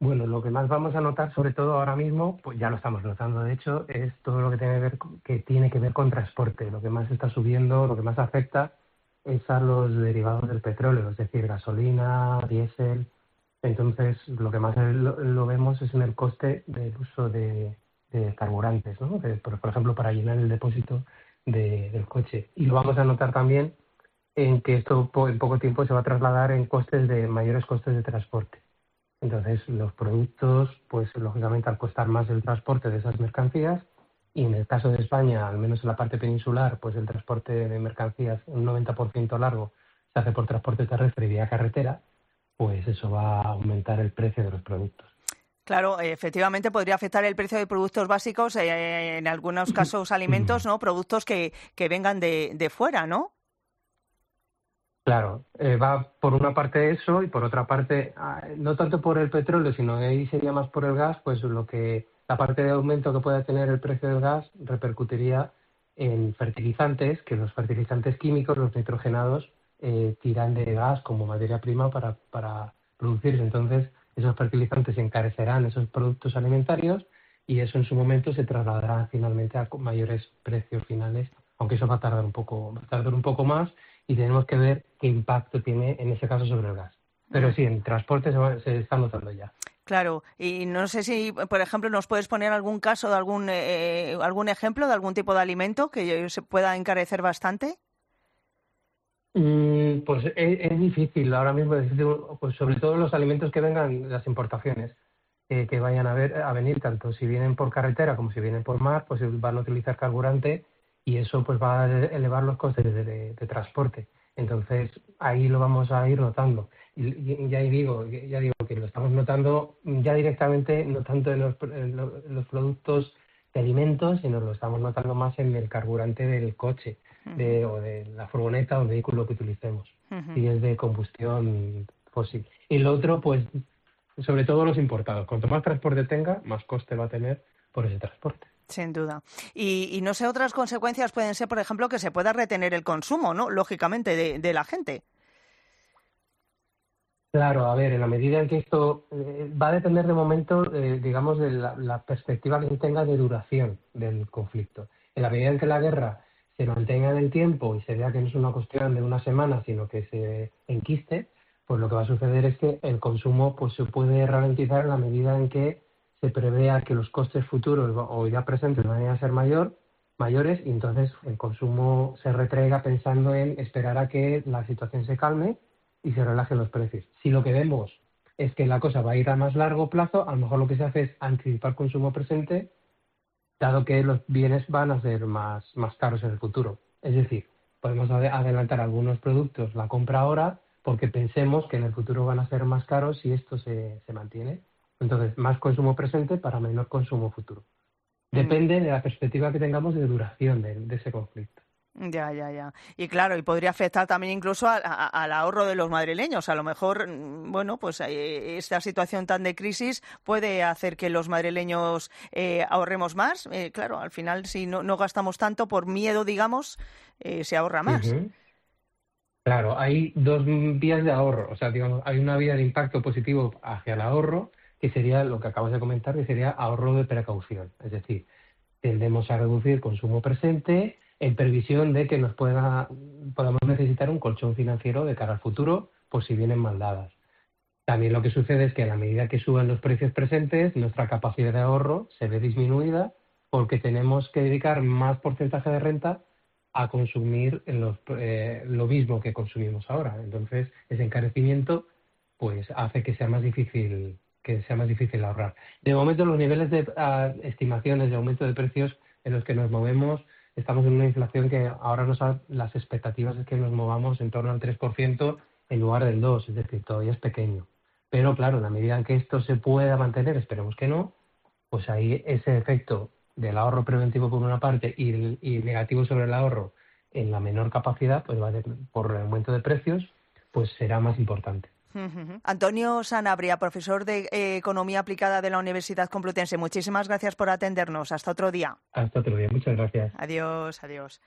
Bueno, lo que más vamos a notar, sobre todo ahora mismo, pues ya lo estamos notando, de hecho, es todo lo que tiene que ver con transporte. Lo que más está subiendo, lo que más afecta es a los derivados del petróleo, es decir, gasolina, diésel. Entonces, lo que más lo vemos es en el coste del uso de carburantes, ¿no? Por ejemplo, para llenar el depósito del coche. Y lo vamos a notar también en que esto en poco tiempo se va a trasladar en mayores costes de transporte. Entonces, los productos, pues lógicamente al costar más el transporte de esas mercancías, y en el caso de España, al menos en la parte peninsular, pues el transporte de mercancías, un 90% largo, se hace por transporte terrestre y vía carretera, pues eso va a aumentar el precio de los productos. Claro, efectivamente podría afectar el precio de productos básicos, en algunos casos alimentos, ¿no? Productos que vengan de fuera, ¿no? Claro, va por una parte eso y por otra parte, no tanto por el petróleo, sino que ahí sería más por el gas, pues la parte de aumento que pueda tener el precio del gas repercutiría en fertilizantes, que los fertilizantes químicos, los nitrogenados, tiran de gas como materia prima para producirse. Entonces, esos fertilizantes encarecerán esos productos alimentarios y eso en su momento se trasladará finalmente a mayores precios finales, aunque eso va a tardar un poco más y tenemos que ver qué impacto tiene en ese caso sobre el gas. Pero sí, en transporte se está notando ya. Claro, y no sé si, por ejemplo, nos puedes poner algún caso de algún ejemplo de algún tipo de alimento que se pueda encarecer bastante. Pues es difícil ahora mismo decir, pues sobre todo los alimentos que vengan, las importaciones que vayan a venir, tanto si vienen por carretera como si vienen por mar, pues van a utilizar carburante y eso pues va a elevar los costes de transporte. Entonces ahí lo vamos a ir notando. Y ya digo que lo estamos notando ya directamente, no tanto en los productos de alimentos, sino lo estamos notando más en el carburante del coche o de la furgoneta o el vehículo que utilicemos, si es de combustión fósil. Y lo otro, pues, sobre todo los importados. Cuanto más transporte tenga, más coste va a tener por ese transporte. Sin duda. Y no sé, otras consecuencias pueden ser, por ejemplo, que se pueda retener el consumo, ¿no? Lógicamente, de la gente. Claro, a ver, en la medida en que esto va a depender de momento, digamos, de la perspectiva que se tenga de duración del conflicto. En la medida en que la guerra se mantenga en el tiempo y se vea que no es una cuestión de una semana, sino que se enquiste, pues lo que va a suceder es que el consumo pues se puede ralentizar en la medida en que se prevea que los costes futuros o ya presentes van a ser mayores y entonces el consumo se retraiga pensando en esperar a que la situación se calme y se relajen los precios. Si lo que vemos es que la cosa va a ir a más largo plazo, a lo mejor lo que se hace es anticipar consumo presente, dado que los bienes van a ser más caros en el futuro. Es decir, podemos adelantar algunos productos la compra ahora porque pensemos que en el futuro van a ser más caros si esto se mantiene. Entonces, más consumo presente para menor consumo futuro. Depende de la perspectiva que tengamos de duración de ese conflicto. Ya, ya, ya. Y claro, y podría afectar también incluso al ahorro de los madrileños. A lo mejor, bueno, pues esta situación tan de crisis puede hacer que los madrileños ahorremos más. Claro, al final, si no gastamos tanto por miedo, digamos, se ahorra más. Uh-huh. Claro, hay dos vías de ahorro. O sea, digamos, hay una vía de impacto positivo hacia el ahorro, que sería lo que acabas de comentar, que sería ahorro de precaución. Es decir, tendemos a reducir consumo presente en previsión de que podamos necesitar un colchón financiero de cara al futuro por si vienen mal dadas. También lo que sucede es que a la medida que suben los precios presentes, nuestra capacidad de ahorro se ve disminuida porque tenemos que dedicar más porcentaje de renta a consumir lo mismo que consumimos ahora. Entonces, ese encarecimiento pues hace que sea más difícil ahorrar. De momento, los niveles de estimaciones de aumento de precios en los que nos movemos, estamos en una inflación que ahora las expectativas es que nos movamos en torno al 3% en lugar del 2%, es decir, todavía es pequeño. Pero claro, en la medida en que esto se pueda mantener, esperemos que no, pues ahí ese efecto del ahorro preventivo por una parte y negativo sobre el ahorro en la menor capacidad, pues por el aumento de precios, pues será más importante. Antonio Sanabria, profesor de Economía Aplicada de la Universidad Complutense. Muchísimas gracias por atendernos. Hasta otro día. Hasta otro día. Muchas gracias. Adiós, adiós.